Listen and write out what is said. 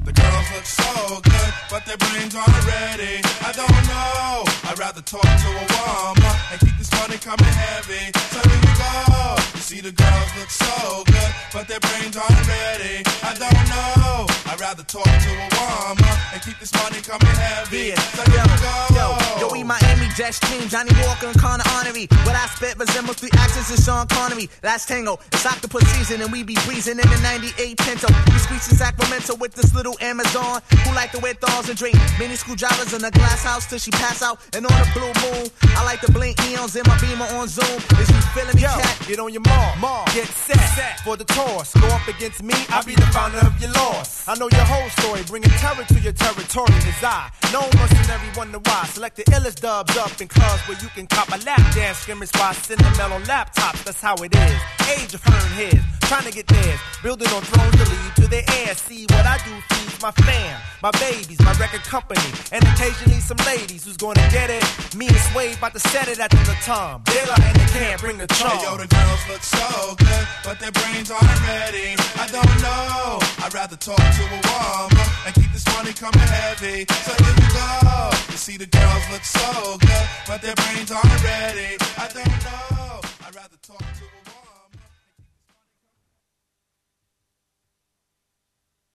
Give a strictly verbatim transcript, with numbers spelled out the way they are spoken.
The girls look so good, but their brains aren't ready. I don't know, I'd rather talk to a woman and keep this money coming heavy. So here we go. You see the girls look so good, but their brains aren't ready. I don't know, I'd rather talk to a woman and keep this money coming heavy. Yeah. So here yo, we go. Yo, yo, we Miami, Jets team, Johnny Walker and Connor Honorary. What I spit resembles three actors in Sean Connery. That's Tango, it's octopus season and we be breezing in the ninety-eight Pinto. We squeeze in Sacramento with this little Amazon who like to wear thongs and drink mini screwdrivers in a glass house till she pass out. And on a blue moon, I like to blink neons in my Beamer on Zoom. Is you feeling me, Yo, cat? get on your mark, mark. Get set, set for the toss. Go up against me, I'll be the founder of your loss. I know your whole story, bringing terror to your territory is I. Known mercenary, wonder why. Select the illest dubs up in clubs where you can cop a lap dance scrimmage by cinnamon on laptops. That's how it is. Age of heard his, trying to get theirs. Building on thrones to lead to their air. See what I do feeds my fam, my babies, my record company, and occasionally some ladies who's gonna get it. Me and Sway about to set it at the Latam. Dilla and they can't bring the charm. Hey, yo, the girls look so good, but their brains aren't ready. I don't know, I'd rather talk to a woman and keep this money coming heavy. So here we go. You see the girls look so good, but their brains aren't ready.